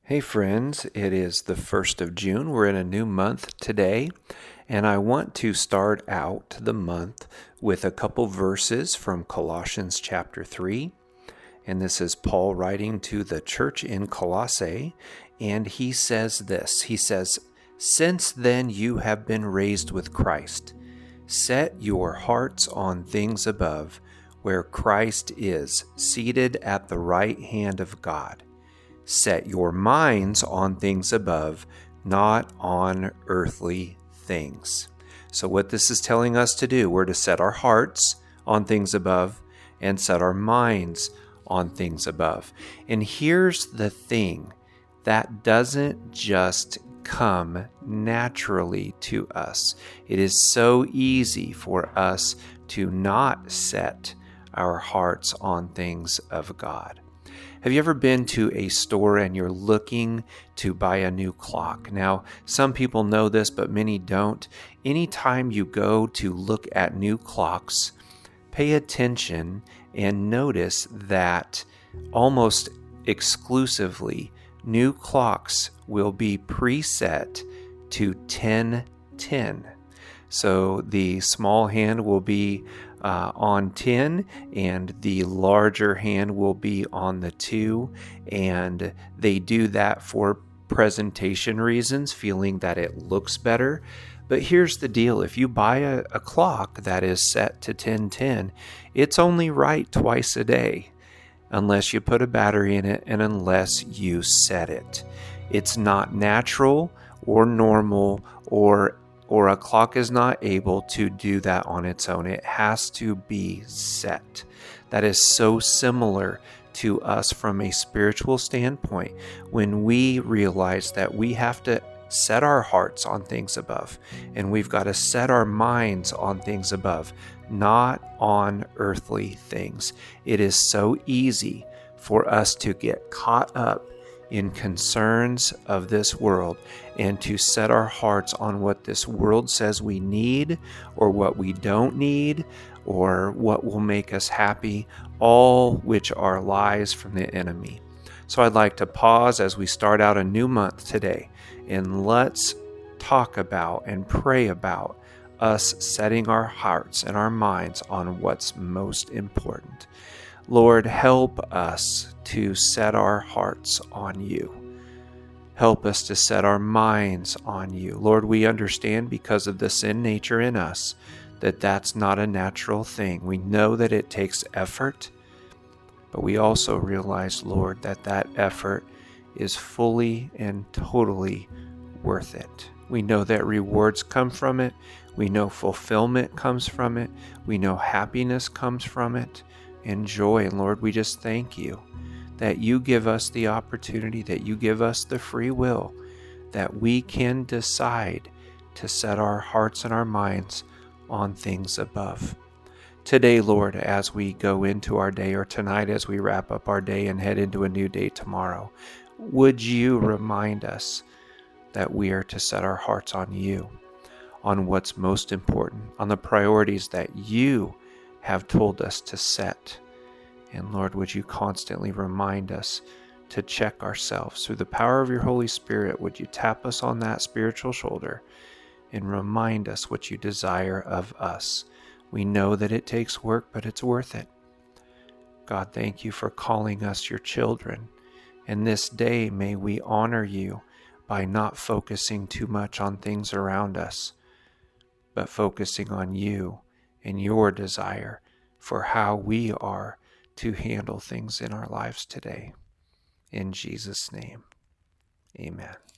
Hey friends, it is the 1st of June. We're in a new month today, and I want to start out the month with a couple verses from Colossians chapter 3. And this is Paul writing to the church in Colossae, and he says this. He says, "Since then you have been raised with Christ. Set your hearts on things above, where Christ is, seated at the right hand of God. Set your minds on things above, not on earthly things." So what this is telling us to do, we're to set our hearts on things above and set our minds on things above. And here's the thing, that doesn't just come naturally to us. It is so easy for us to not set our hearts on things of God. Have you ever been to a store and you're looking to buy a new clock? Now, some people know this, but many don't. Anytime you go to look at new clocks, pay attention and notice that almost exclusively new clocks will be preset to 10:10. So the small hand will be on 10 and the larger hand will be on the 2, and they do that for presentation reasons, feeling that it looks better. But here's the deal, if you buy a clock that is set to 10:10, it's only right twice a day unless you put a battery in it and unless you set it. It's not natural or normal, or a clock is not able to do that on its own. It has to be set. That is so similar to us from a spiritual standpoint when we realize that we have to set our hearts on things above, and we've got to set our minds on things above, not on earthly things. It is so easy for us to get caught up in concerns of this world and to set our hearts on what this world says we need or what we don't need or what will make us happy, all which are lies from the enemy. So I'd like to pause as we start out a new month today, and let's talk about and pray about us setting our hearts and our minds on what's most important. Lord, help us to set our hearts on you. Help us to set our minds on you. Lord, we understand because of the sin nature in us that that's not a natural thing. We know that it takes effort, but we also realize, Lord, that that effort is fully and totally worth it. We know that rewards come from it. We know fulfillment comes from it. We know happiness comes from it. And joy. And Lord, we just thank you that you give us the opportunity, that you give us the free will, that we can decide to set our hearts and our minds on things above. Today, Lord, as we go into our day, or tonight as we wrap up our day and head into a new day tomorrow, would you remind us that we are to set our hearts on you, on what's most important, on the priorities that you have told us to set. And Lord, would you constantly remind us to check ourselves through the power of your Holy Spirit? Would you tap us on that spiritual shoulder and remind us what you desire of us? We know that it takes work, but it's worth it. God, thank you for calling us your children. And this day, may we honor you by not focusing too much on things around us, but focusing on you and your desire for how we are to handle things in our lives today. In Jesus' name, amen.